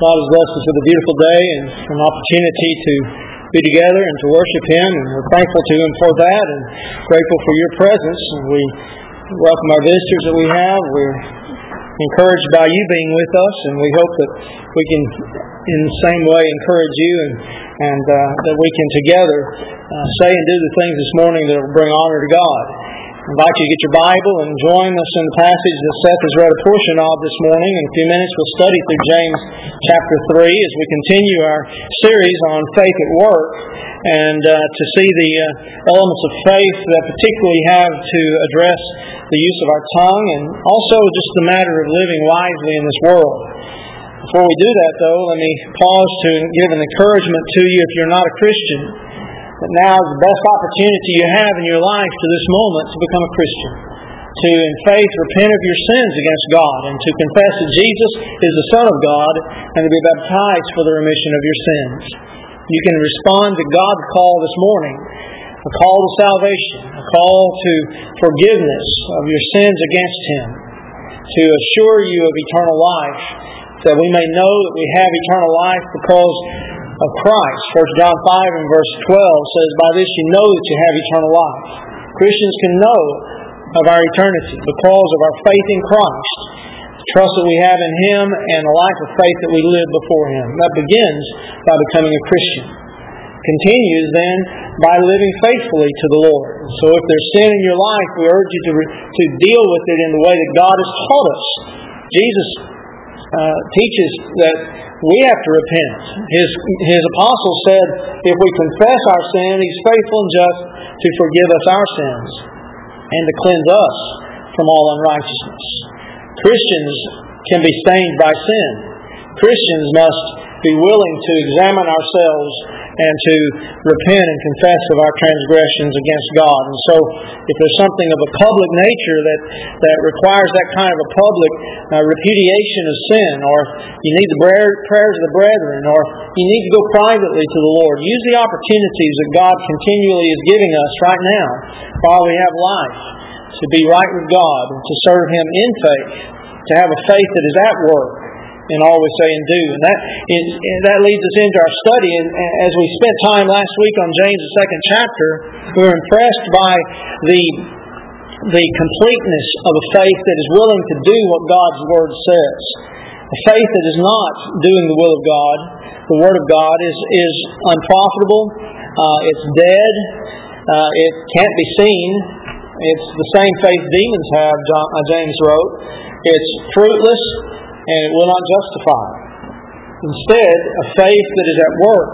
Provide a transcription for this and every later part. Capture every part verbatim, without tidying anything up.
God has blessed us with a beautiful day and an opportunity to be together and to worship Him, and we're thankful to Him for that and grateful for your presence. And we welcome our visitors that we have. We're encouraged by you being with us, and we hope that we can in the same way encourage you, and, and uh, that we can together uh, say and do the things this morning that will bring honor to God. I invite you to get your Bible and join us in the passage that Seth has read a portion of this morning. In a few minutes we'll study through James chapter three as we continue our series on faith at work, and uh, to see the uh, elements of faith that particularly have to address the use of our tongue, and also just the matter of living wisely in this world. Before we do that, though, let me pause to give an encouragement to you if you're not a Christian. That now is the best opportunity you have in your life to this moment to become a Christian. To, in faith, repent of your sins against God, and to confess that Jesus is the Son of God, and to be baptized for the remission of your sins. You can respond to God's call this morning, a call to salvation, a call to forgiveness of your sins against Him, to assure you of eternal life, that we may know that we have eternal life because of Christ. First John five and verse twelve says, "By this you know that you have eternal life." Christians can know of our eternity because of our faith in Christ, the trust that we have in Him, and a life of faith that we live before Him. That begins by becoming a Christian. Continues then by living faithfully to the Lord. So if there's sin in your life, we urge you to, re- to deal with it in the way that God has taught us. Jesus uh, teaches that we have to repent. His, his apostle said, if we confess our sin, He's faithful and just to forgive us our sins and to cleanse us from all unrighteousness. Christians can be stained by sin. Christians must be willing to examine ourselves and to repent and confess of our transgressions against God. And so, if there's something of a public nature that, that requires that kind of a public uh, repudiation of sin, or you need the prayers of the brethren, or you need to go privately to the Lord, use the opportunities that God continually is giving us right now while we have life, to be right with God and to serve Him in faith, to have a faith that is at work in all we say and do. And that is, and that leads us into our study. And as we spent time last week on James, the second chapter, we were impressed by the the completeness of a faith that is willing to do what God's Word says. A faith that is not doing the will of God. The Word of God is, is unprofitable. Uh, it's dead. Uh, it can't be seen. It's the same faith demons have, John, uh, James wrote. It's fruitless, and it will not justify. Instead, a faith that is at work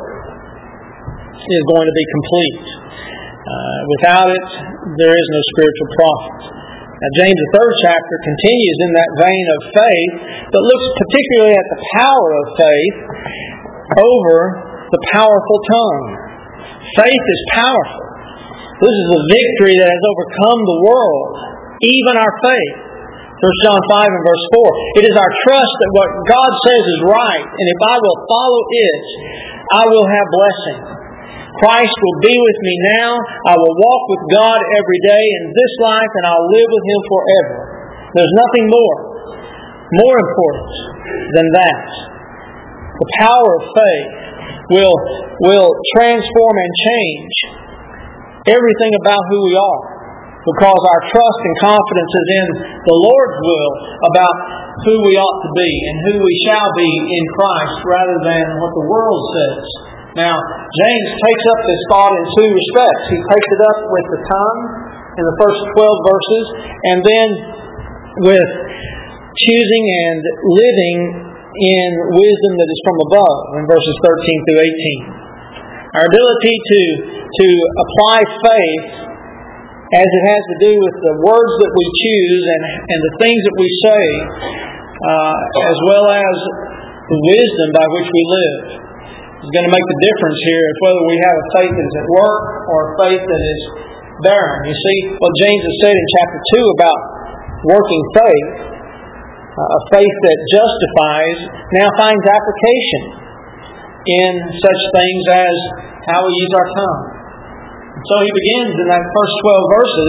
is going to be complete. Uh, without it, there is no spiritual profit. Now, James, the third chapter, continues in that vein of faith, but looks particularly at the power of faith over the powerful tongue. Faith is powerful. This is a victory that has overcome the world, even our faith. First John five and verse four. It is our trust that what God says is right, and if I will follow it, I will have blessing. Christ will be with me now. I will walk with God every day in this life, and I'll live with Him forever. There's nothing more, more important than that. The power of faith will, will transform and change everything about who we are, because our trust and confidence is in the Lord's will about who we ought to be and who we shall be in Christ, rather than what the world says. Now, James takes up this thought in two respects. He takes it up with the tongue in the first twelve verses, and then with choosing and living in wisdom that is from above in verses thirteen through eighteen. Our ability to, to apply faith, as it has to do with the words that we choose and, and the things that we say, uh, as well as the wisdom by which we live, is going to make the difference here of whether we have a faith that is at work or a faith that is barren. You see, what James has said in chapter two about working faith, uh, a faith that justifies, now finds application in such things as how we use our tongue. So he begins in that first twelve verses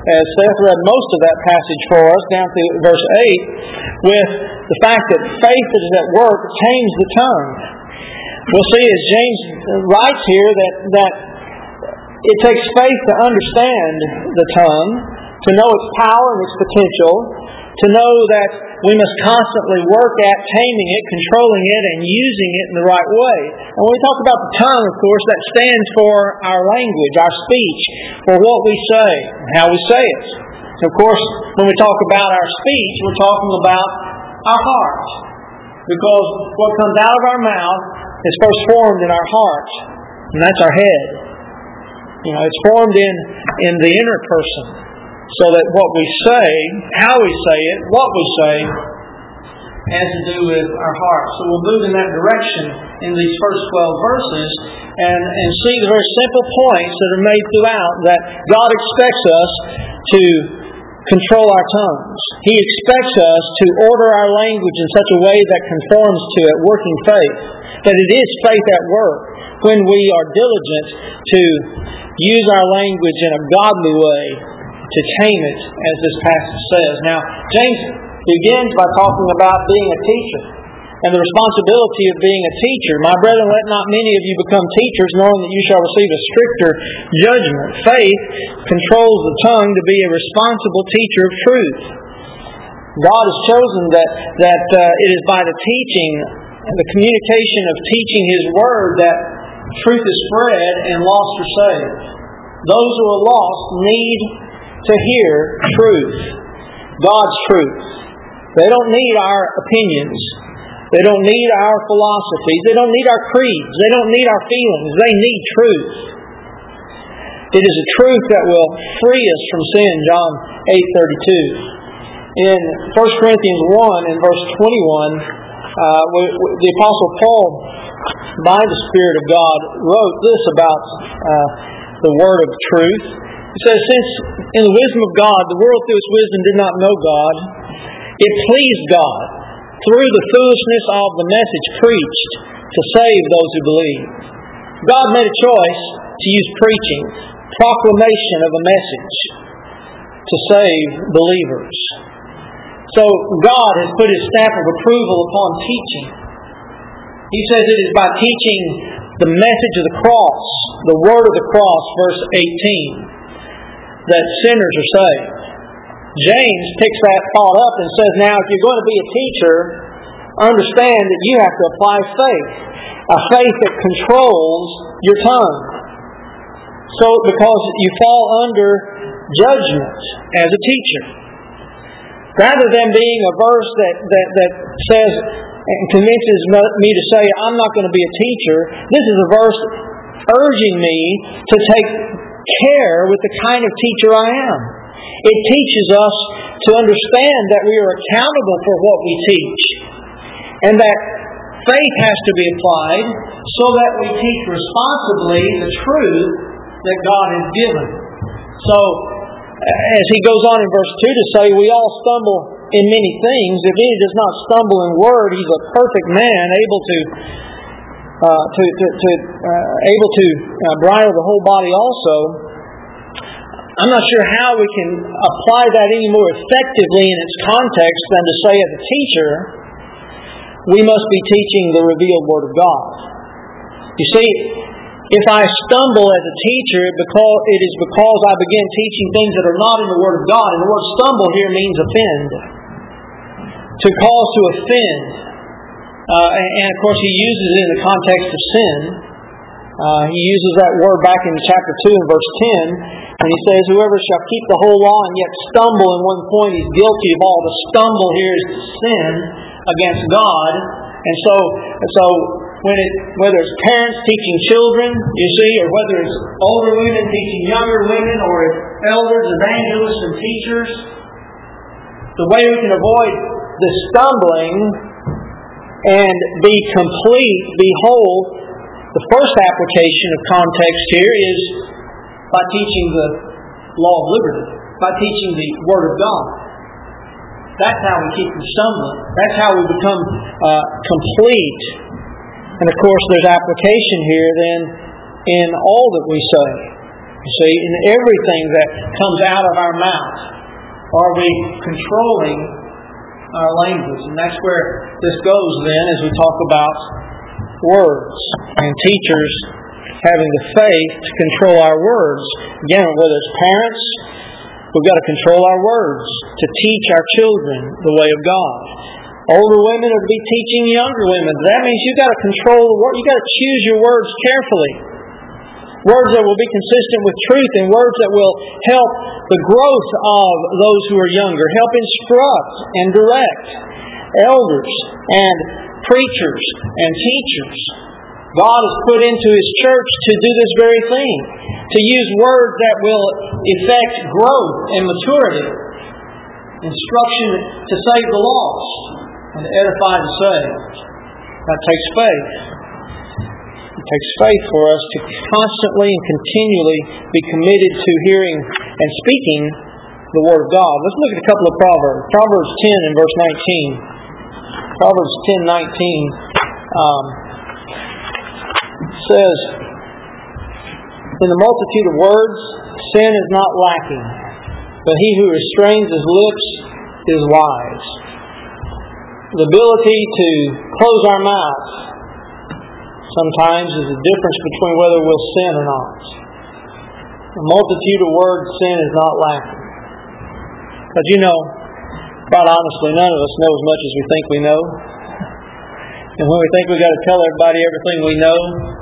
as Seth read most of that passage for us, down through verse eight, with the fact that faith that is at work tames the tongue. We'll see as James writes here that, that it takes faith to understand the tongue, to know its power and its potential, to know that we must constantly work at taming it, controlling it, and using it in the right way. And when we talk about the tongue, of course, that stands for our language, our speech, for what we say, and how we say it. So, of course, when we talk about our speech, we're talking about our heart. Because what comes out of our mouth is first formed in our heart, and that's our head. You know, it's formed in, in the inner person. So that what we say, how we say it, what we say, has to do with our heart. So we'll move in that direction in these first twelve verses and, and see the very simple points that are made throughout that God expects us to control our tongues. He expects us to order our language in such a way that conforms to it, working faith. That it is faith at work when we are diligent to use our language in a godly way, to tame it, as this passage says. Now, James begins by talking about being a teacher and the responsibility of being a teacher. My brethren, let not many of you become teachers, knowing that you shall receive a stricter judgment. Faith controls the tongue to be a responsible teacher of truth. God has chosen that, that uh, it is by the teaching, the communication of teaching His Word, that truth is spread and lost are saved. Those who are lost need to hear truth, God's truth. They don't need our opinions. They don't need our philosophies. They don't need our creeds. They don't need our feelings. They need truth. It is a truth that will free us from sin, John eight thirty-two. In First Corinthians one and verse twenty-one, uh, the Apostle Paul, by the Spirit of God, wrote this about uh, the word of truth. It says, since in the wisdom of God, the world through its wisdom did not know God, it pleased God, through the foolishness of the message preached, to save those who believe. God made a choice to use preaching, proclamation of a message, to save believers. So God has put His stamp of approval upon teaching. He says it is by teaching the message of the cross, the word of the cross, verse eighteen, that sinners are saved. James picks that thought up and says, now if you're going to be a teacher, understand that you have to apply faith. A faith that controls your tongue. So, because you fall under judgment as a teacher. Rather than being a verse that, that, that says and convinces me to say, I'm not going to be a teacher, this is a verse urging me to take care with the kind of teacher I am. It teaches us to understand that we are accountable for what we teach, and that faith has to be applied so that we teach responsibly the truth that God has given. So, as he goes on in verse two to say, we all stumble in many things. If any does not stumble in word, he's a perfect man, able to uh, to, to, to uh, able to uh, bridle the whole body also. I'm not sure how we can apply that any more effectively in its context than to say, as a teacher, we must be teaching the revealed Word of God. You see, if I stumble as a teacher, it is because I begin teaching things that are not in the Word of God. And the word stumble here means offend. To cause to offend. Uh, and, and of course he uses it in the context of sin. Uh, he uses that word back in chapter two and verse ten. And he says, whoever shall keep the whole law and yet stumble in one point, he's guilty of all. The stumble here is to sin against God. And so, so when it, whether it's parents teaching children, you see, or whether it's older women teaching younger women, or it's elders, evangelists, and teachers, the way we can avoid the stumbling and be complete, be whole, the first application of context here is by teaching the law of liberty, by teaching the Word of God. That's how we keep from stumbling. That's how we become uh, complete. And of course, there's application here then in all that we say. You see, in everything that comes out of our mouth, are we controlling our language? And that's where this goes then as we talk about words and teachers having the faith to control our words. Again, whether it's parents, we've got to control our words to teach our children the way of God. Older women are to be teaching younger women. That means you've got to control the word. You've got to choose your words carefully. Words that will be consistent with truth and words that will help the growth of those who are younger, help instruct and direct elders and preachers and teachers. God has put into His church to do this very thing, to use words that will effect growth and maturity, instruction to save the lost, and to edify the saved. That takes faith. It takes faith for us to constantly and continually be committed to hearing and speaking the Word of God. Let's look at a couple of Proverbs. Proverbs ten and verse nineteen. Proverbs ten nineteen um, says, "In the multitude of words, sin is not lacking, but he who restrains his lips is wise." The ability to close our mouth sometimes is the difference between whether we'll sin or not. A multitude of words, sin is not lacking. But you know, quite honestly, none of us know as much as we think we know. And when we think we've got to tell everybody everything we know,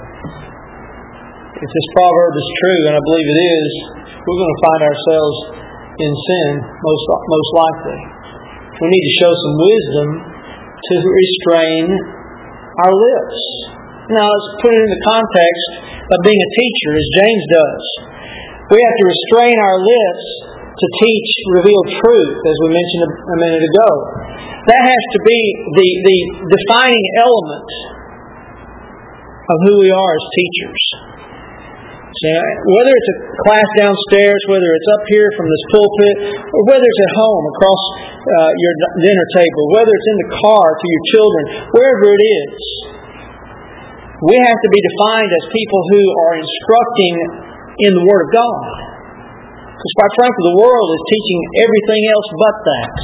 if this proverb is true, and I believe it is, we're going to find ourselves in sin, most most likely. We need to show some wisdom to restrain our lips. Now, let's put it in the context of being a teacher, as James does. We have to restrain our lips to teach revealed truth, as we mentioned a minute ago. That has to be the, the defining element of who we are as teachers. See, whether it's a class downstairs, whether it's up here from this pulpit, or whether it's at home across uh, your dinner table, whether it's in the car to your children, wherever it is, we have to be defined as people who are instructing in the Word of God. Because quite frankly, the world is teaching everything else but that.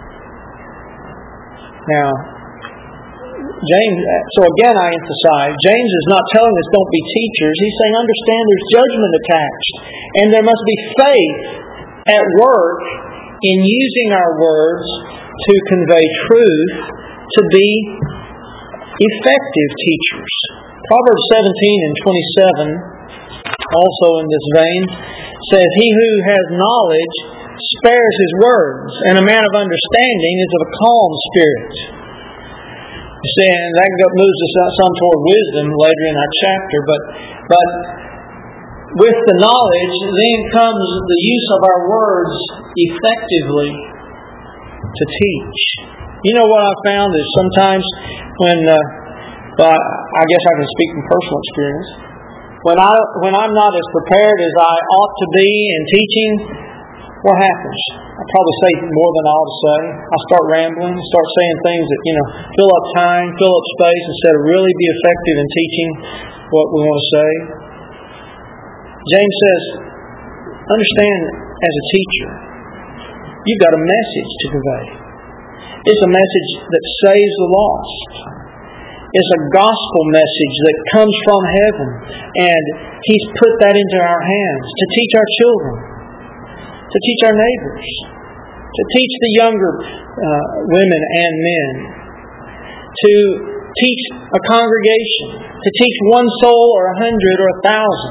Now, James, so again I emphasize, James is not telling us don't be teachers. He's saying understand there's judgment attached. And there must be faith at work in using our words to convey truth, to be effective teachers. Proverbs seventeen and twenty-seven, also in this vein, says, "He who has knowledge spares his words, and a man of understanding is of a calm spirit." You see, and that moves us some toward wisdom later in our chapter, but but with the knowledge then comes the use of our words effectively to teach. You know what I've found is sometimes when, uh, well, I guess I can speak from personal experience, when, I, when I'm not as prepared as I ought to be in teaching, what happens? I probably say more than I ought to say. I start rambling, start saying things that, you know, fill up time, fill up space, instead of really be effective in teaching what we want to say. James says, understand as a teacher, you've got a message to convey. It's a message that saves the lost. It's a gospel message that comes from heaven, and He's put that into our hands to teach our children, to teach our neighbors, to teach the younger uh, women and men, to teach a congregation, to teach one soul or a hundred or a thousand.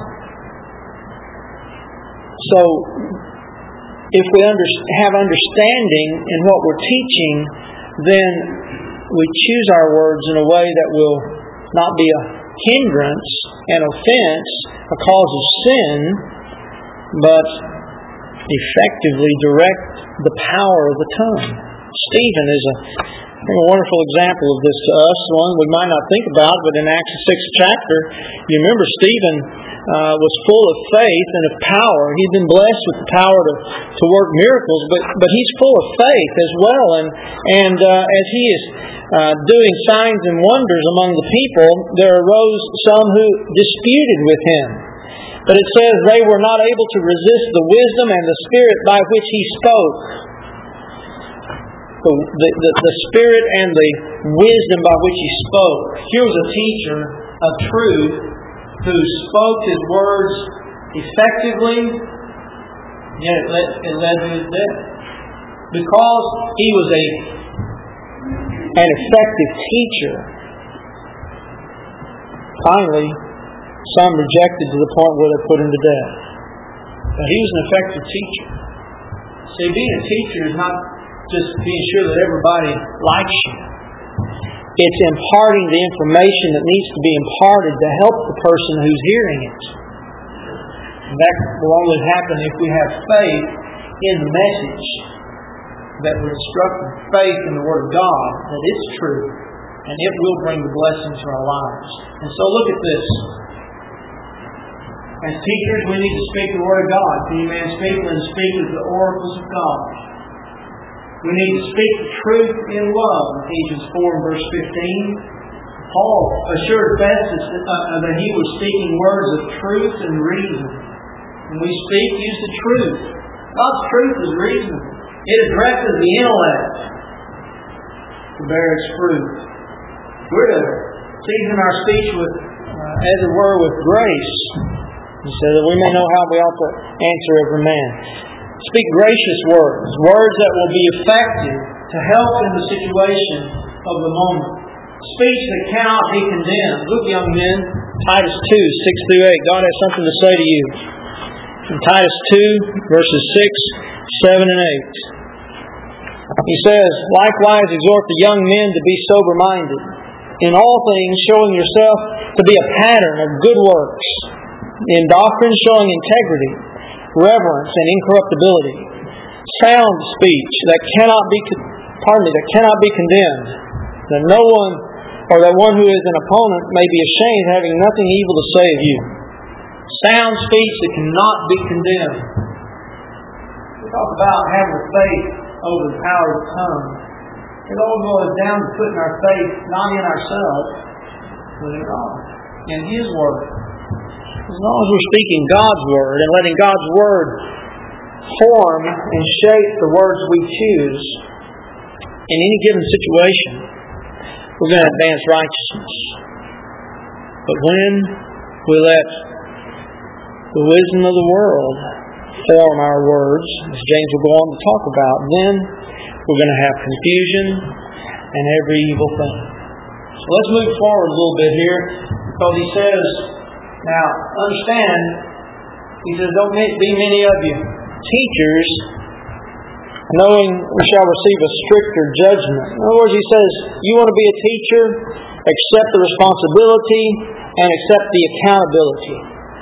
So, if we under, have understanding in what we're teaching, then we choose our words in a way that will not be a hindrance, an offense, a cause of sin, but effectively direct the power of the tongue. Stephen is a, a wonderful example of this to us, one we might not think about, but in Acts the sixth chapter, you remember Stephen uh, was full of faith and of power. He'd been blessed with the power to, to work miracles, but, but he's full of faith as well. And, and uh, as he is uh, doing signs and wonders among the people, there arose some who disputed with him. But it says they were not able to resist the wisdom and the Spirit by which He spoke. The, the, the, the Spirit and the wisdom by which He spoke. Here was a teacher of truth who spoke His words effectively, yet it led, it led to His death. Because he was a an effective teacher, finally, some rejected to the point where they put him to death. But he was an effective teacher. See, being a teacher is not just being sure that everybody likes you. It's imparting the information that needs to be imparted to help the person who's hearing it. And that will only happen if we have faith in the message that we're instructing, faith in the Word of God, that it's true, and it will bring the blessings to our lives. And so look at this. As teachers, we need to speak the Word of God. To any man speak, let him speak as the oracles of God. We need to speak the truth in love. Ephesians four and verse fifteen. Paul assured Festus that, uh, that he was speaking words of truth and reason. When we speak, use the truth. God's truth is reasonable. It addresses the intellect to bear its fruit. We're to season our speech with, uh, as it were, with grace, so that we may know how we ought to answer every man. Speak gracious words, words that will be effective to help in the situation of the moment. Speech that cannot be condemned. Look, young men, Titus two, six through eight. God has something to say to you. In Titus two, verses six, seven, and eight. He says, likewise exhort the young men to be sober-minded, in all things showing yourself to be a pattern of good works, in doctrine showing integrity, reverence, and incorruptibility, sound speech that cannot be, pardon me, that cannot be condemned, that no one or that one who is an opponent may be ashamed, having nothing evil to say of you. Sound speech that cannot be condemned. We talk about having faith over the power of the tongue. It all boils down to putting our faith not in ourselves, but in God, in His Word. As long as we're speaking God's Word and letting God's Word form and shape the words we choose in any given situation, we're going to advance righteousness. But when we let the wisdom of the world form our words, as James will go on to talk about, then we're going to have confusion and every evil thing. So let's move forward a little bit here, because he says, now understand, he says, don't be many of you teachers, knowing we shall receive a stricter judgment. In other words, he says, you want to be a teacher, accept the responsibility and accept the accountability.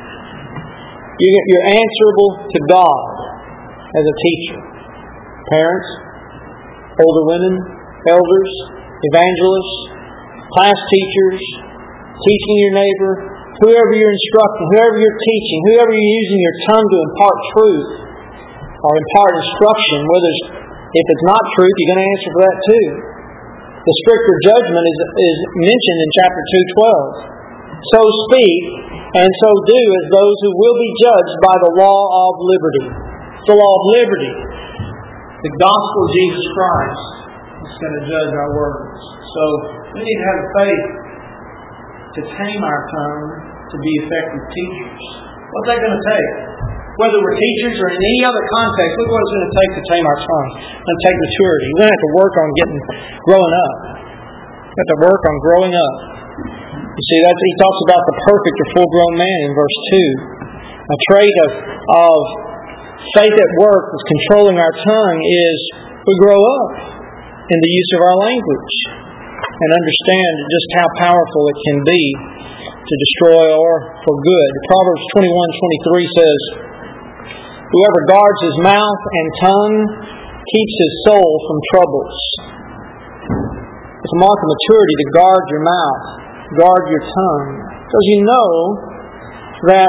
You're answerable to God as a teacher. Parents, older women, elders, evangelists, class teachers, teaching your neighbor, whoever you're instructing, whoever you're teaching, whoever you're using your tongue to impart truth or impart instruction, whether it's, if it's not truth, you're going to answer for that too. The stricter judgment is, is mentioned in chapter two twelve. So speak and so do as those who will be judged by the law of liberty. It's the law of liberty. The gospel of Jesus Christ is going to judge our words. So we need to have faith to tame our tongue to be effective teachers. What's that going to take? Whether we're teachers or in any other context, look what it's going to take to tame our tongue. It's going to take maturity. We're going to have to work on getting, growing up. We have to work on growing up. You see, that's, he talks about the perfect or full-grown man in verse two. A trait of, of faith at work that's controlling our tongue is we grow up in the use of our language and understand just how powerful it can be to destroy or for good. Proverbs twenty-one twenty-three says, whoever guards his mouth and tongue keeps his soul from troubles. It's a mark of maturity to guard your mouth, guard your tongue, because you know that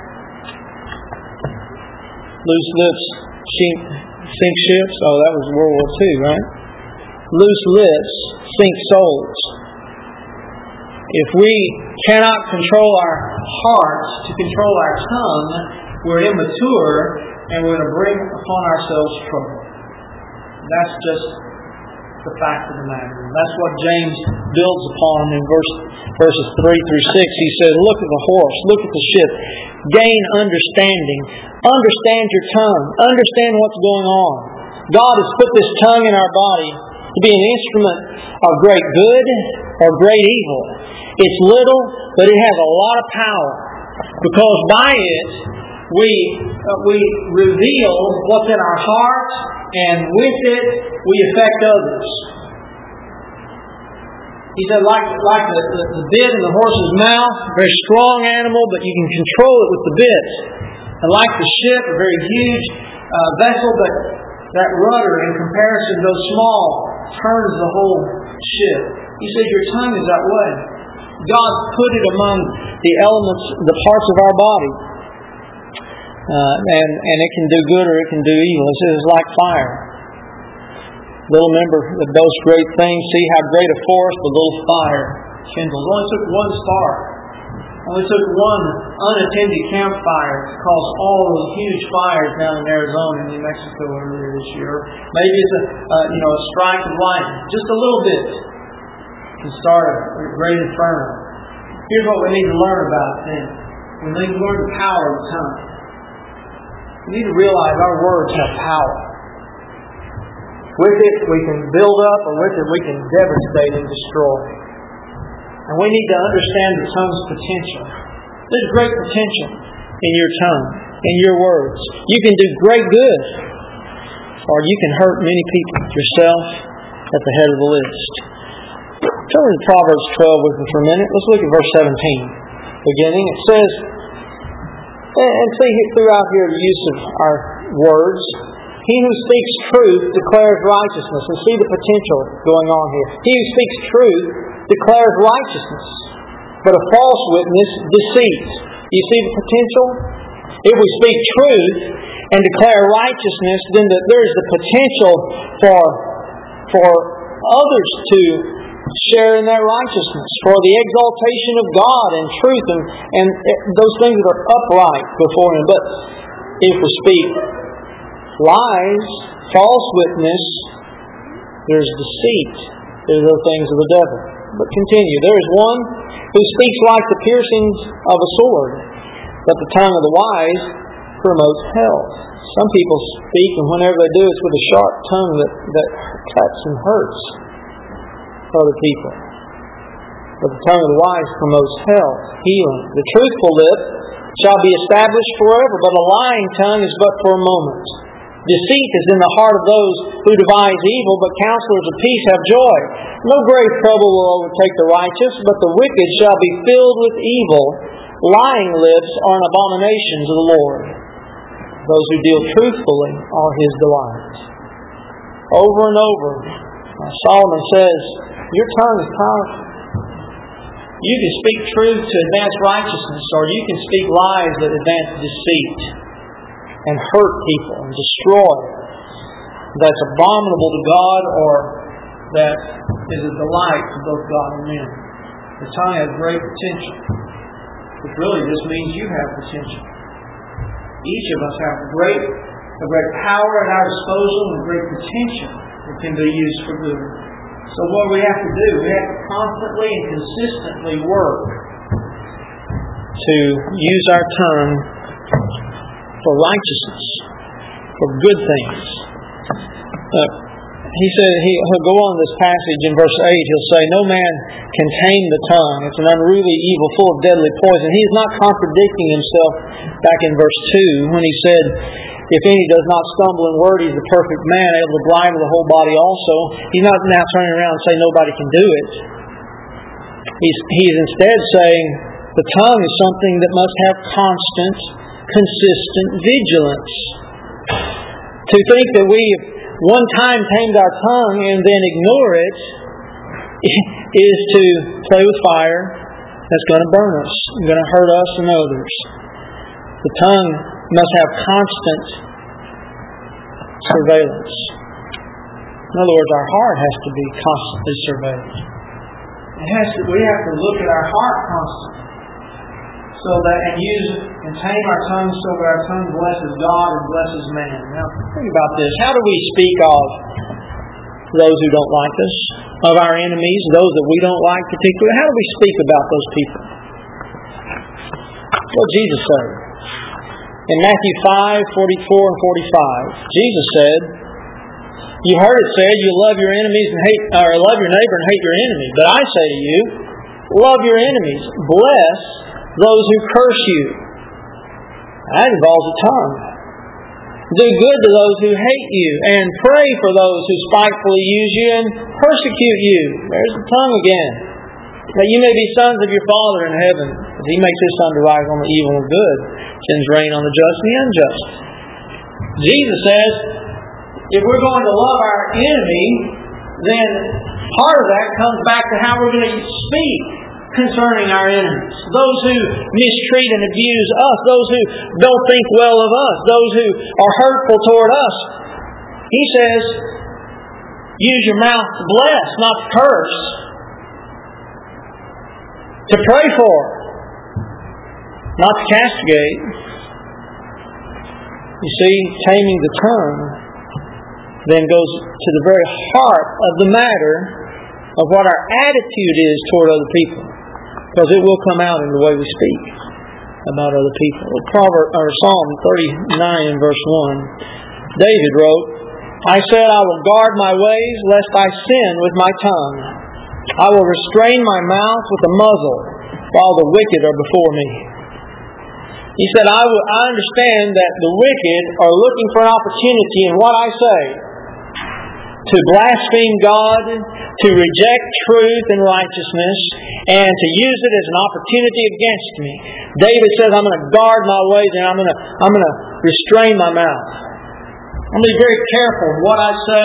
loose lips sink ships. Oh, that was World War Two, right? Loose lips sink souls. If we cannot control our hearts to control our tongue, we're immature and we're going to bring upon ourselves trouble. That's just the fact of the matter. That's what James builds upon in verse, verses three through six. He says, look at the horse, look at the ship, gain understanding, understand your tongue, understand what's going on. God has put this tongue in our body to be an instrument of great good or great evil. It's little, but it has a lot of power, because by it we uh, we reveal what's in our heart, and with it we affect others. He said, like like the, the, the bit in the horse's mouth, a very strong animal, but you can control it with the bit. And like the ship, a very huge uh, vessel, but that rudder, in comparison, though small, turns the whole ship. He said, your tongue is that way. God put it among the elements, the parts of our body. Uh, and, and it can do good or it can do evil. It says it's like fire. Little member that does great things, see how great a forest the little fire kindles. It only took one spark. It only took one unattended campfire to cause all those huge fires down in Arizona and New Mexico earlier this year. Maybe it's a uh, you know a strike of lightning, just a little bit, can start a great inferno. Here's what we need to learn about then. We need to learn the power of the tongue. We need to realize our words have power. With it we can build up, or with it we can devastate and destroy. And we need to understand the tongue's potential. There's great potential in your tongue, in your words. You can do great good, or you can hurt many people, yourself at the head of the list. Turn to Proverbs twelve with me for a minute. Let's look at verse seventeen. Beginning, it says, and see throughout here the use of our words. He who speaks truth declares righteousness. And see the potential going on here. He who speaks truth declares righteousness, but a false witness deceit. You see the potential? If we speak truth and declare righteousness, then the, there's the potential for for others to share in that righteousness, for the exaltation of God and truth and, and those things that are upright before Him. But if we speak lies, false witness, there's deceit. There's the things of the devil. But continue. There is one who speaks like the piercings of a sword, but the tongue of the wise promotes health. Some people speak, and whenever they do, it's with a sharp tongue that, that cuts and hurts other people. But the tongue of the wise promotes health, healing. The truthful lip shall be established forever, but a lying tongue is but for a moment. Deceit is in the heart of those who devise evil, but counselors of peace have joy. No great trouble will overtake the righteous, but the wicked shall be filled with evil. Lying lips are an abomination to the Lord. Those who deal truthfully are His delight. Over and over, Solomon says, your tongue is powerful. You can speak truth to advance righteousness, or you can speak lies that advance deceit and hurt people and destroy. That's abominable to God, or that is a delight to both God and men. The tongue has great potential, which really just means you have potential. Each of us have great, a great power at our disposal and great potential that can be used for good. So what we have to do, we have to constantly and consistently work to use our tongue for righteousness, for good things. Uh, he said, he, he'll go on this passage in verse eight, he'll say, no man can tame the tongue. It's an unruly evil full of deadly poison. He's not contradicting himself back in verse two when he said, if any does not stumble in word, he's the perfect man, able to bridle the whole body also. He's not now turning around and saying nobody can do it. He's, he's instead saying the tongue is something that must have constant, consistent vigilance. To think that we one time tamed our tongue and then ignore it is to play with fire that's going to burn us, going to hurt us and others. The tongue must have constant surveillance. In other words, our heart has to be constantly surveilled. It has to, we have to look at our heart constantly. So that, and use and tame our tongues so that our tongue blesses God and blesses man. Now, think about this. How do we speak of those who don't like us, of our enemies, those that we don't like particularly? How do we speak about those people? What did Jesus say? In Matthew five, forty-four and forty-five, Jesus said, "You heard it said, you love your enemies and hate, or love your neighbor and hate your enemy. But I say to you, love your enemies, bless those who curse you." That involves the tongue. "Do good to those who hate you, and pray for those who spitefully use you and persecute you." There's the tongue again. "That you may be sons of your Father in heaven, as He makes His sun to rise on the evil and good, sends rain on the just and the unjust." Jesus says, if we're going to love our enemy, then part of that comes back to how we're going to speak concerning our enemies. Those who mistreat and abuse us, those who don't think well of us, those who are hurtful toward us. He says, use your mouth to bless, not to curse. To pray for, not to castigate. You see, taming the tongue then goes to the very heart of the matter of what our attitude is toward other people. Because it will come out in the way we speak about other people. Proverb, or Psalm thirty-nine and verse one, David wrote, "I said, I will guard my ways, lest I sin with my tongue. I will restrain my mouth with a muzzle, while the wicked are before me." He said, I, will, I understand that the wicked are looking for an opportunity in what I say to blaspheme God, to reject truth and righteousness, and to use it as an opportunity against me. David says, I'm going to guard my ways and I'm going to, I'm going to restrain my mouth. I'm going to be very careful of what I say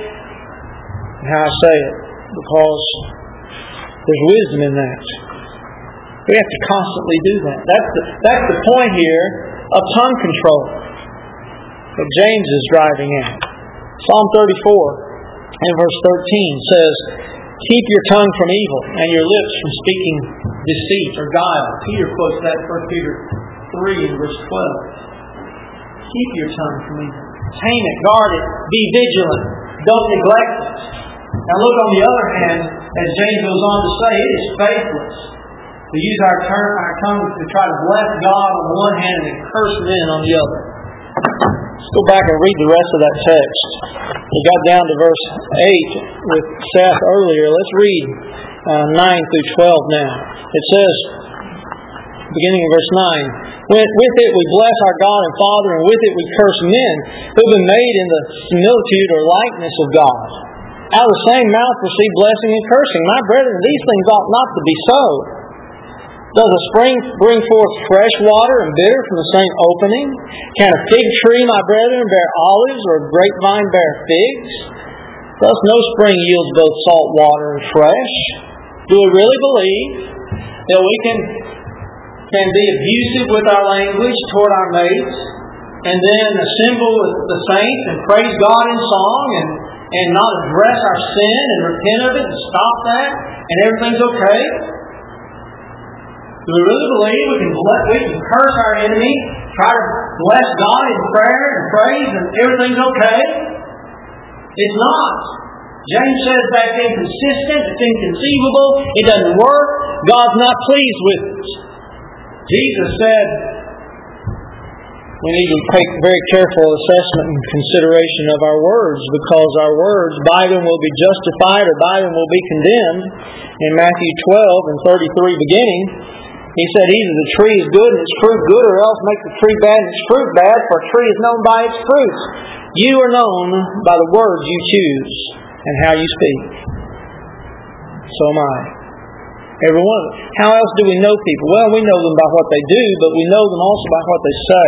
and how I say it, because there's wisdom in that. We have to constantly do that. That's the, that's the point here of tongue control that James is driving at. Psalm thirty-four and verse thirteen says, "Keep your tongue from evil and your lips from speaking deceit or guile." Peter quotes that in First Peter three and verse twelve. Keep your tongue from evil. Tame it, guard it, be vigilant, don't neglect it. Now look, on the other hand, as James goes on to say, it is faithless to use our, turn, our tongue to try to bless God on the one hand and curse men on the other. Let's go back and read the rest of that text. We got down to verse eight with Seth earlier. Let's read uh, nine through twelve now. It says, beginning in verse nine, "With, with it we bless our God and Father, and with it we curse men who have been made in the similitude or likeness of God. Out of the same mouth proceed blessing and cursing. My brethren, these things ought not to be so. Does a spring bring forth fresh water and bitter from the same opening? Can a fig tree, my brethren, bear olives, or a grapevine bear figs? Thus no spring yields both salt water and fresh. Do we really believe that we can, can be abusive with our language toward our mates, and then assemble with the saints and praise God in song, and, and not address our sin and repent of it and stop that, and everything's okay? Do we really believe we can bless, we can curse our enemy, try to bless God in prayer and praise, and everything's okay? It's not. James says that's inconsistent, it's inconceivable, it doesn't work, God's not pleased with it. Jesus said we need to take very careful assessment and consideration of our words, because our words, by them will be justified or by them will be condemned. In Matthew twelve and thirty-three beginning, He said, either the tree is good and its fruit good, or else make the tree bad and its fruit bad, for a tree is known by its fruits. You are known by the words you choose and how you speak. So am I. Every one of them. How else do we know people? Well, we know them by what they do, but we know them also by what they say.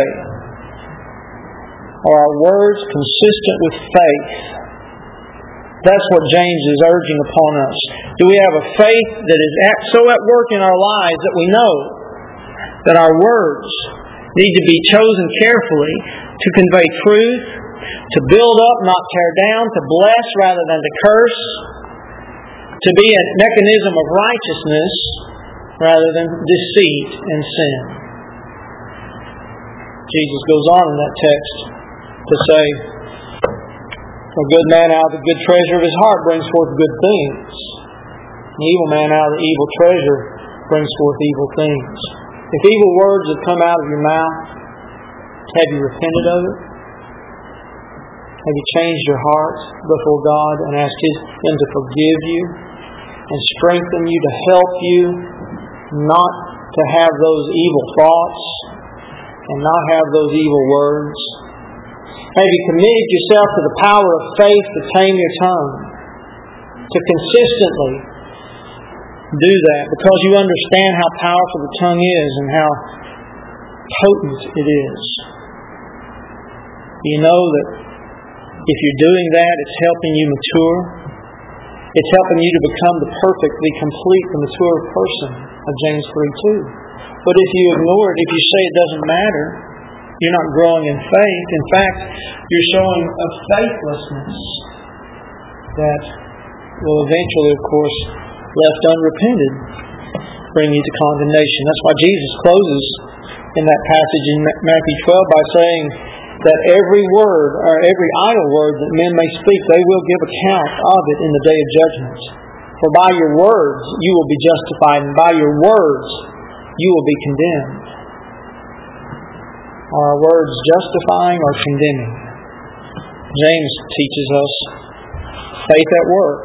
Are our words consistent with faith? That's what James is urging upon us. Do we have a faith that is at, so at work in our lives that we know that our words need to be chosen carefully to convey truth, to build up, not tear down, to bless rather than to curse, to to be a mechanism of righteousness rather than deceit and sin. Jesus goes on in that text to say, a good man out of the good treasure of his heart brings forth good things. An evil man out of the evil treasure brings forth evil things. If evil words have come out of your mouth, have you repented of it? Have you changed your heart before God and asked Him to forgive you and strengthen you, to help you not to have those evil thoughts and not have those evil words? Have you committed yourself to the power of faith to tame your tongue, to consistently do that because you understand how powerful the tongue is and how potent it is? You know that if you're doing that, it's helping you mature. It's helping you to become the perfectly complete and mature person of James three two. But if you ignore it, if you say it doesn't matter, you're not growing in faith. In fact, you're showing a faithlessness that will eventually, of course, left unrepented, bring you to condemnation. That's why Jesus closes in that passage in Matthew twelve by saying that every word, or every idle word that men may speak, they will give account of it in the day of judgment. For by your words you will be justified, and by your words you will be condemned. Are our words justifying or condemning? James teaches us faith at work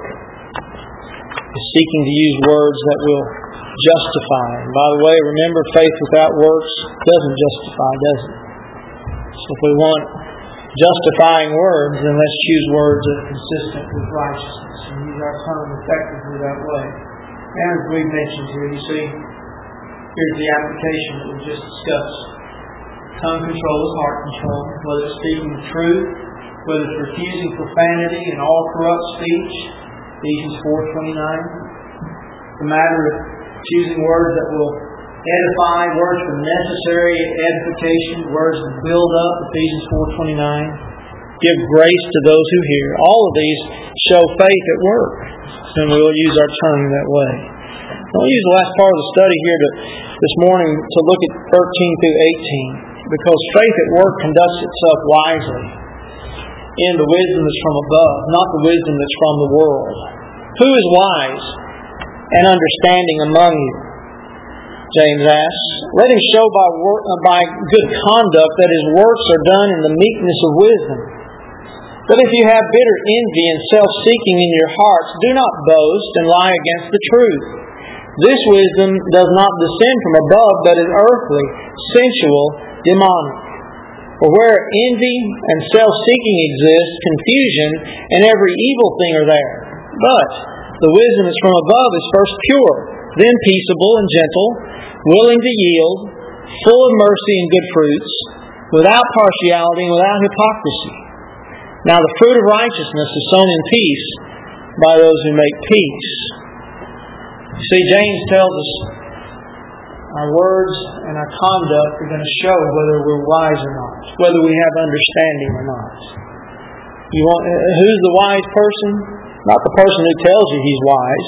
is seeking to use words that will justify. And by the way, remember, faith without works doesn't justify, does it? So if we want justifying words, then let's choose words that are consistent with righteousness and use our tongue effectively that way. And as we've mentioned here, you see, here's the application that we just discussed. Tongue control is heart control, whether it's speaking the truth, whether it's refusing profanity and all corrupt speech, Ephesians four twenty-nine. The matter of choosing words that will edify, words for necessary edification, words that build up, Ephesians four twenty-nine. Give grace to those who hear. All of these show faith at work, and we will use our tongue that way. I'll use the last part of the study here to, this morning to look at thirteen through eighteen, because faith at work conducts itself wisely in the wisdom that's from above, not the wisdom that's from the world. Who is wise and understanding among you? James asks. Let him show by work, by good conduct that his works are done in the meekness of wisdom. But if you have bitter envy and self-seeking in your hearts, do not boast and lie against the truth. This wisdom does not descend from above, but is earthly, sensual, demonic. For where envy and self-seeking exist, confusion and every evil thing are there. But the wisdom that's from above is first pure, then peaceable and gentle, willing to yield, full of mercy and good fruits, without partiality and without hypocrisy. Now the fruit of righteousness is sown in peace by those who make peace. You see, James tells us our words and our conduct are going to show whether we're wise or not, whether we have understanding or not. You want, who's the wise person? Not the person who tells you he's wise.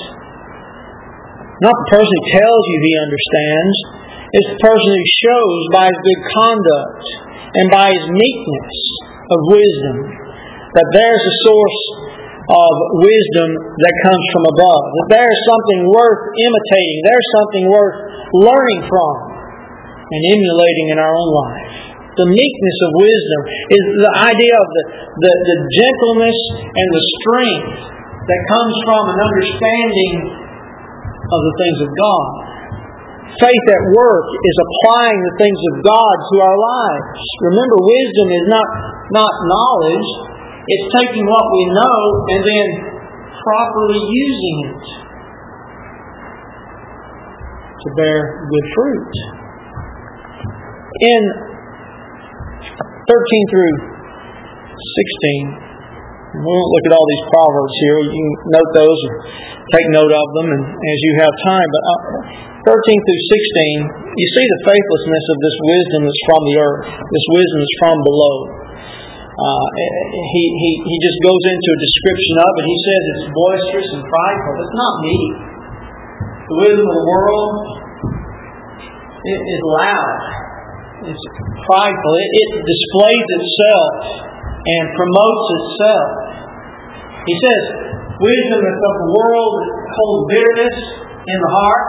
Not the person who tells you he understands. It's the person who shows by his good conduct and by his meekness of wisdom that there's a source of wisdom that comes from above. That there's something worth imitating. There's something worth learning from and emulating in our own life. The meekness of wisdom is the idea of the, the, the gentleness and the strength that comes from an understanding of the things of God. Faith at work is applying the things of God to our lives. Remember, wisdom is not, not knowledge. It's taking what we know and then properly using it to bear good fruit. In thirteen through sixteen, we won't look at all these proverbs here. You can note those or take note of them and as you have time. But thirteen through sixteen, you see the faithlessness of this wisdom that's from the earth, this wisdom that's from below. uh, he, he, he just goes into a description of it. He says it's boisterous and prideful. It's not me. The wisdom of the world it is loud. It's prideful. It, it displays itself and promotes itself. He says, wisdom is of the world that holds bitterness in the heart.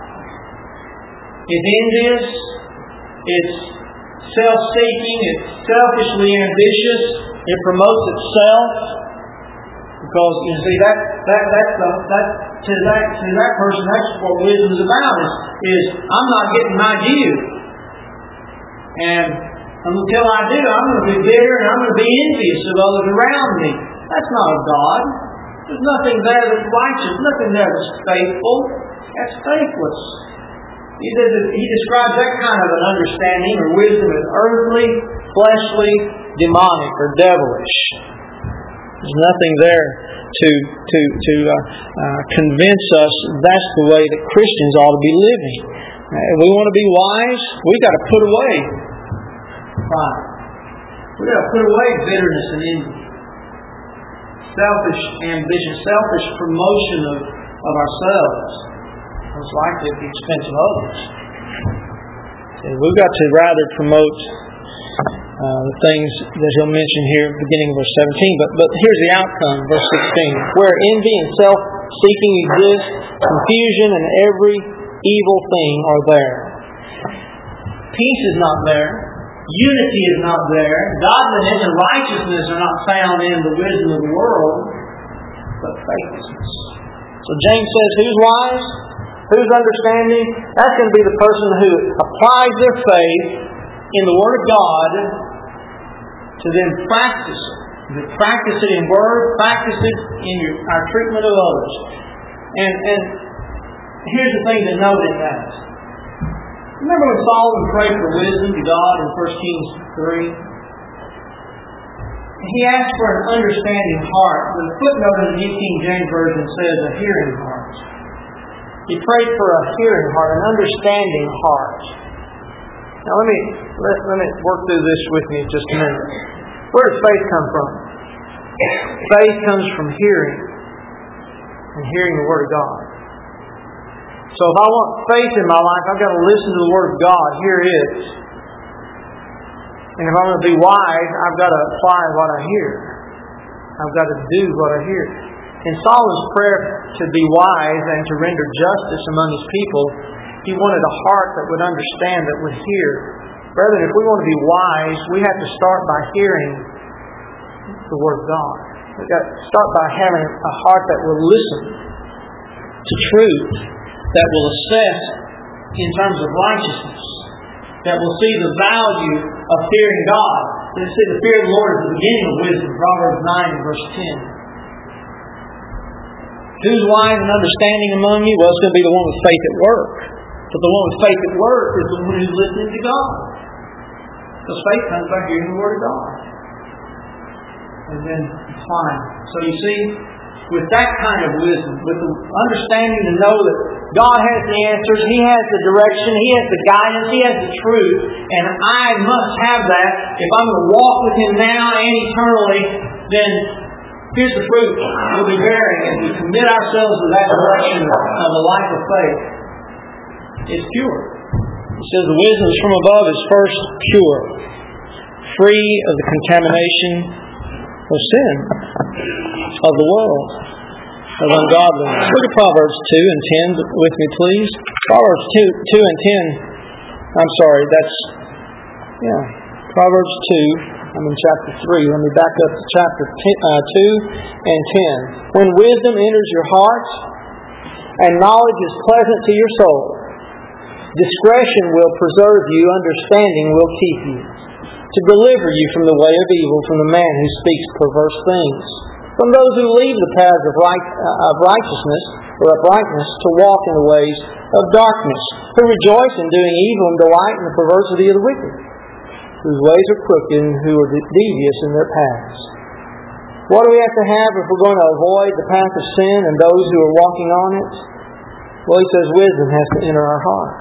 It's envious. It's self-seeking. It's selfishly ambitious. It promotes itself. Because you see that that that's the, that to that to that person that's what wisdom is about. Is is I'm not getting my due. And until I do, I'm going to be bitter and I'm going to be envious of others around me. That's not of God. There's nothing there that's righteous, nothing there that's faithful. That's faithless. He, does, he describes that kind of an understanding or wisdom as earthly, fleshly, demonic, or devilish. There's nothing there to to to uh, uh, convince us that's the way that Christians ought to be living. If we want to be wise, we've got to put away pride. We've got to put away bitterness and envy. Selfish ambition, selfish promotion of, of ourselves, most likely at the expense of others. So we've got to rather promote uh, the things that he'll mention here beginning of verse seventeen. But, but here's the outcome, verse sixteen. Where envy and self-seeking exist, confusion and every evil thing are there. Peace is not there. Unity is not there. Godliness and righteousness are not found in the wisdom of the world, but faithlessness. So James says, who's wise? Who's understanding? That's going to be the person who applies their faith in the Word of God to then practice it. You practice it in word, practice it in your, our treatment of others. And, and here's the thing to note in that. Remember when Solomon prayed for wisdom to God in First Kings three? He asked for an understanding heart. The footnote in the New King James Version says a hearing heart. He prayed for a hearing heart, an understanding heart. Now let me let, let me work through this with me just a minute. Where does faith come from? Faith comes from hearing, and hearing the Word of God. So if I want faith in my life, I've got to listen to the Word of God. Here it is. And if I'm going to be wise, I've got to apply what I hear. I've got to do what I hear. In Solomon's prayer to be wise and to render justice among his people, he wanted a heart that would understand, that would hear. Brethren, if we want to be wise, we have to start by hearing the Word of God. We've got to start by having a heart that will listen to truth, that will assess in terms of righteousness, that will see the value of fearing God. They say the fear of the Lord is the beginning of wisdom, Proverbs nine and verse ten. Who's wise and understanding among you? Well, it's going to be the one with faith at work. But the one with faith at work is the one who's listening to God. Because faith comes by hearing the Word of God. And then applying. So you see, with that kind of wisdom, with the understanding to know that God has the answers, He has the direction, He has the guidance, He has the truth, and I must have that. If I'm going to walk with Him now and eternally, then here's the fruit we'll be bearing as we commit ourselves to that direction of a life of faith. It's pure. It says the wisdom is from above is first pure, free of the contamination of sin, of the world, of ungodliness. Look at Proverbs two and ten with me, please. Proverbs two, two and ten. I'm sorry, that's, yeah, Proverbs two. I'm in chapter three. Let me back up to chapter two and ten. When wisdom enters your heart, and knowledge is pleasant to your soul, discretion will preserve you, understanding will keep you, to deliver you from the way of evil, from the man who speaks perverse things, from those who leave the paths of, right, uh, of righteousness or uprightness to walk in the ways of darkness, who rejoice in doing evil and delight in the perversity of the wicked, whose ways are crooked and who are devious in their paths. What do we have to have if we're going to avoid the path of sin and those who are walking on it? Well, he says wisdom has to enter our heart.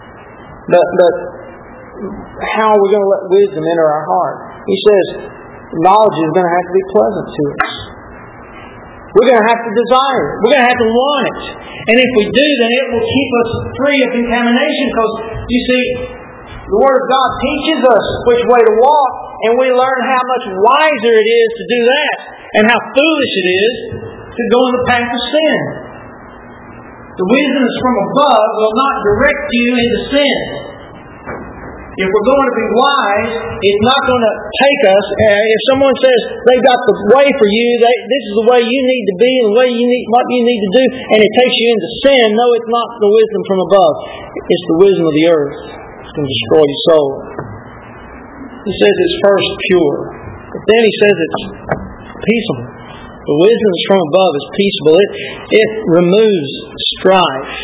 But, but how are we going to let wisdom enter our heart? He says, knowledge is going to have to be pleasant to us. We're going to have to desire it. We're going to have to want it. And if we do, then it will keep us free of contamination. Because, you see, the Word of God teaches us which way to walk, and we learn how much wiser it is to do that, and how foolish it is to go in the path of sin. The wisdom that's from above will not direct you into sin. If we're going to be wise, it's not going to take us. Uh, if someone says they've got the way for you, they, this is the way you need to be, and the way you need what you need to do, and it takes you into sin. No, it's not the wisdom from above. It's the wisdom of the earth. It's going to destroy your soul. He says it's first pure, but then he says it's peaceable. The wisdom that's from above is peaceable. It it removes strife.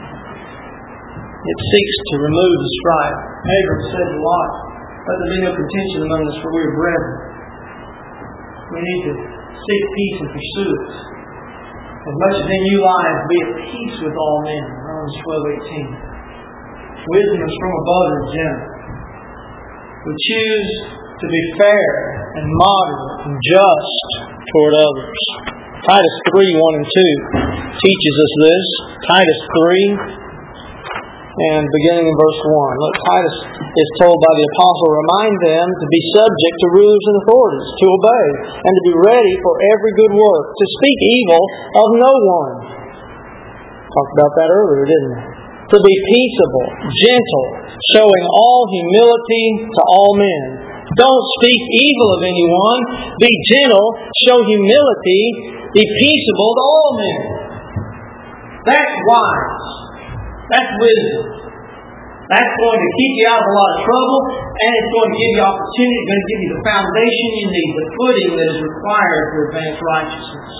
It seeks to remove the strife. Abram said a lot, let there be no contention among us, for we are brethren. We need to seek peace and pursue it. As much as in you lies, be at peace with all men. Romans twelve eighteen. Wisdom is from above and gentle. We choose to be fair and moderate and just toward others. Titus three, one and two teaches us this. Titus three, and beginning in verse one. Look, Titus is told by the apostle, remind them to be subject to rulers and authorities, to obey, and to be ready for every good work, to speak evil of no one. Talked about that earlier, didn't we? To be peaceable, gentle, showing all humility to all men. Don't speak evil of anyone. Be gentle, show humility, be peaceable to all men. That's wise. That's wisdom. That's going to keep you out of a lot of trouble, and it's going to give you opportunity. It's going to give you the foundation you need, the footing that is required for advanced righteousness.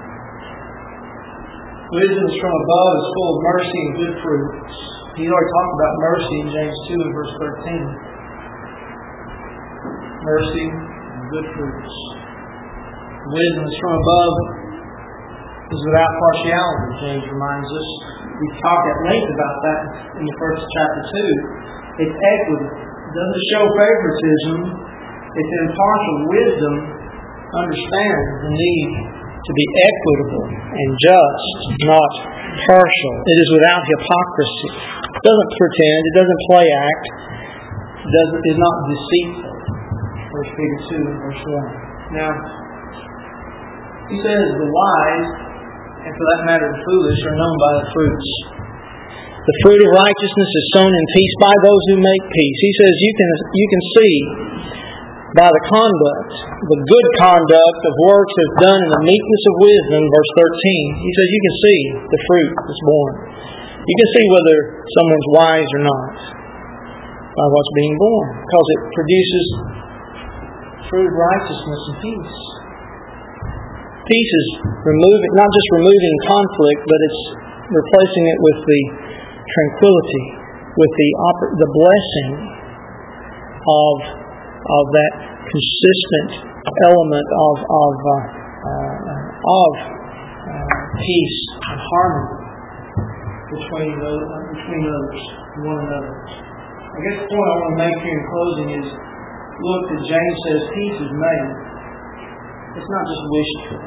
Wisdom is from above, is full of mercy and good fruits. He's already talked about mercy in James two and verse thirteen. Mercy and good fruits. Wisdom is from above, is without partiality, James reminds us. We talked at length about that in the first chapter two. It's equity. It doesn't show favoritism. It's impartial wisdom. Understands the need to be equitable and just, not partial. It is without hypocrisy. It doesn't pretend. It doesn't play act. It doesn't. Is not deceitful. First Peter two and verse one. Now, he says the wise, and for that matter the foolish, are known by the fruits. The fruit of righteousness is sown in peace by those who make peace. He says you can you can see by the conduct, the good conduct of works that's done in the meekness of wisdom, verse thirteen. He says you can see the fruit that's born. You can see whether someone's wise or not by what's being born, because it produces fruit of righteousness and peace. Peace is removing, not just removing conflict, but it's replacing it with the tranquility, with the the blessing of of that consistent element of of uh, uh, of uh, peace and harmony between those, uh, between others, one another. I guess the point I want to make here in closing is, look, that James says peace is made. It's not just wished for.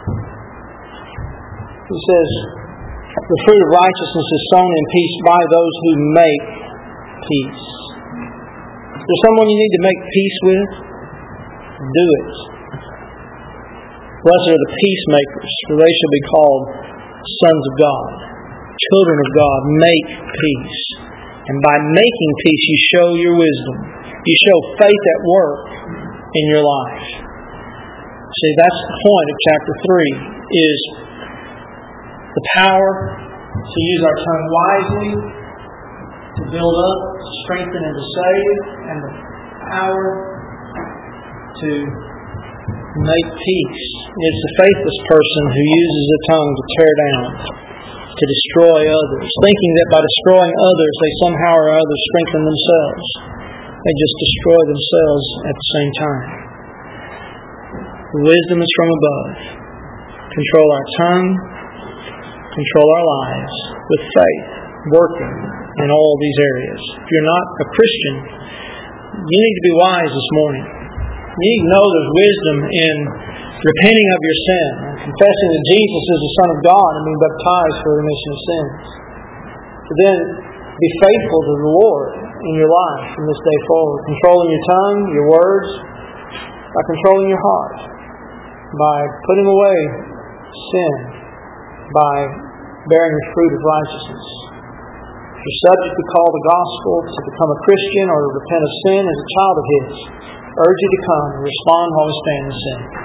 He says, the fruit of righteousness is sown in peace by those who make peace. Is there someone you need to make peace with? Do it. Blessed are the peacemakers, for they shall be called sons of God. Children of God, make peace. And by making peace, you show your wisdom. You show faith at work in your life. See, that's the point of chapter three, is the power to use our tongue wisely, to build up, to strengthen, and to save, and the power to make peace. It's the faithless person who uses the tongue to tear down, to destroy others, thinking that by destroying others, they somehow or other strengthen themselves. They just destroy themselves at the same time. Wisdom is from above. Control our tongue, control our lives with faith, working in all these areas. If you're not a Christian, you need to be wise this morning. You need to know there's wisdom in repenting of your sin and confessing that Jesus is the Son of God and being baptized for the remission of sins. To then be faithful to the Lord in your life from this day forward, controlling your tongue, your words, by controlling your heart, by putting away sin, by bearing the fruit of righteousness. If you're subject to call the gospel, to become a Christian, or to repent of sin as a child of His, I urge you to come and respond while we stand and sing.